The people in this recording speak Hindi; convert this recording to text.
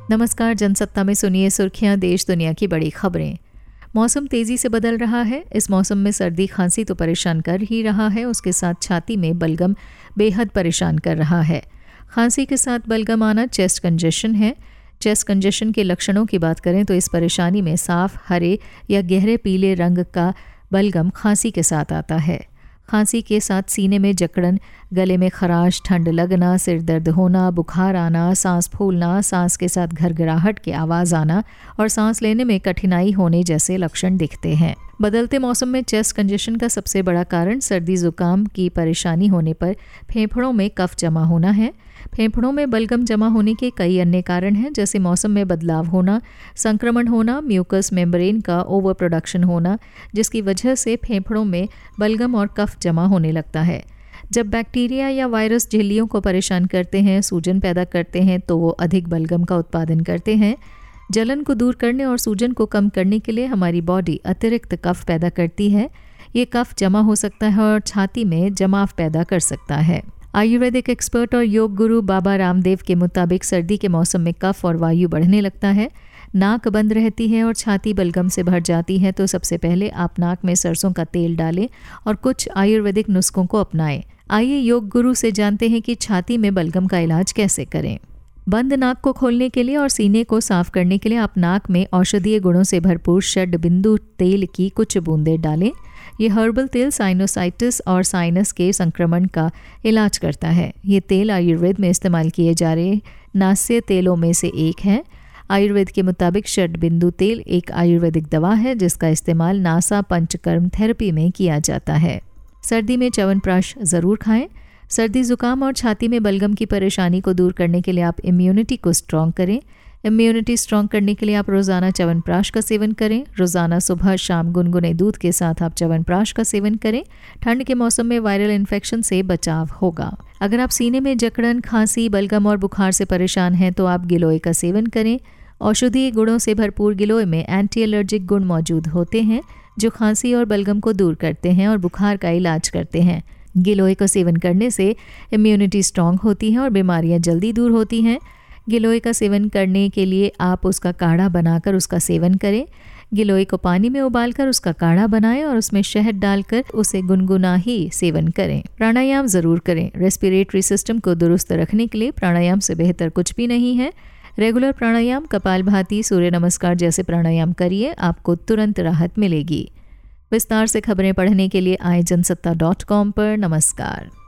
नमस्कार, जनसत्ता में सुनिए सुर्खियां, देश दुनिया की बड़ी खबरें। मौसम तेजी से बदल रहा है। इस मौसम में सर्दी खांसी तो परेशान कर ही रहा है, उसके साथ छाती में बलगम बेहद परेशान कर रहा है। खांसी के साथ बलगम आना चेस्ट कंजेशन है। चेस्ट कंजेशन के लक्षणों की बात करें तो इस परेशानी में साफ हरे या गहरे पीले रंग का बलगम खांसी के साथ आता है। खांसी के साथ सीने में जकड़न, गले में खराश, ठंड लगना, सिर दर्द होना, बुखार आना, सांस फूलना, सांस के साथ घरघराहट की आवाज़ आना और सांस लेने में कठिनाई होने जैसे लक्षण दिखते हैं। बदलते मौसम में चेस्ट कंजेशन का सबसे बड़ा कारण सर्दी जुकाम की परेशानी होने पर फेफड़ों में कफ जमा होना है। फेफड़ों में बलगम जमा होने के कई अन्य कारण हैं, जैसे मौसम में बदलाव होना, संक्रमण होना, म्यूकस मेम्ब्रेन का ओवर प्रोडक्शन होना, जिसकी वजह से फेफड़ों में बलगम और कफ जमा होने लगता है। जब बैक्टीरिया या वायरस झिल्लियों को परेशान करते हैं, सूजन पैदा करते हैं, तो वो अधिक बलगम का उत्पादन करते हैं। जलन को दूर करने और सूजन को कम करने के लिए हमारी बॉडी अतिरिक्त कफ पैदा करती है। ये कफ जमा हो सकता है और छाती में जमाव पैदा कर सकता है। आयुर्वेदिक एक्सपर्ट और योग गुरु बाबा रामदेव के मुताबिक सर्दी के मौसम में कफ और वायु बढ़ने लगता है, नाक बंद रहती है और छाती बलगम से भर जाती है, तो सबसे पहले आप नाक में सरसों का तेल डालें और कुछ आयुर्वेदिक नुस्खों को अपनाएं। आइए योग गुरु से जानते हैं कि छाती में बलगम का इलाज कैसे करें। बंद नाक को खोलने के लिए और सीने को साफ करने के लिए आप नाक में औषधीय गुणों से भरपूर षड बिंदु तेल की कुछ बूंदें डालें। ये हर्बल तेल साइनोसाइटिस और साइनस के संक्रमण का इलाज करता है। ये तेल आयुर्वेद में इस्तेमाल किए जा रहे नास्य तेलों में से एक है। आयुर्वेद के मुताबिक षड बिंदु तेल एक आयुर्वेदिक दवा है जिसका इस्तेमाल नासा पंचकर्म थेरेपी में किया जाता है। सर्दी में च्यवनप्राश ज़रूर खाएं। सर्दी जुकाम और छाती में बलगम की परेशानी को दूर करने के लिए आप इम्यूनिटी को स्ट्रॉन्ग करें। इम्यूनिटी स्ट्रॉन्ग करने के लिए आप रोज़ाना च्यवनप्राश का सेवन करें। रोज़ाना सुबह शाम गुनगुने दूध के साथ आप च्यवनप्राश का सेवन करें। ठंड के मौसम में वायरल इन्फेक्शन से बचाव होगा। अगर आप सीने में जकड़न, खांसी, बलगम और बुखार से परेशान हैं तो आप गिलोय का सेवन करें। औषधीय गुणों से भरपूर गिलोय में एंटी एलर्जिक गुण मौजूद होते हैं जो खांसी और बलगम को दूर करते हैं और बुखार का इलाज करते हैं। गिलोय का सेवन करने से इम्यूनिटी स्ट्रॉन्ग होती है और बीमारियां जल्दी दूर होती हैं। गिलोय का सेवन करने के लिए आप उसका काढ़ा बनाकर उसका सेवन करें। गिलोय को पानी में उबालकर उसका काढ़ा बनाएं और उसमें शहद डालकर उसे गुनगुना ही सेवन करें। प्राणायाम ज़रूर करें। रेस्पिरेटरी सिस्टम को दुरुस्त रखने के लिए प्राणायाम से बेहतर कुछ भी नहीं है। रेगुलर प्राणायाम, कपालभाति, सूर्य नमस्कार जैसे प्राणायाम करिए, आपको तुरंत राहत मिलेगी। विस्तार से खबरें पढ़ने के लिए आए जनसत्ता.com पर। नमस्कार।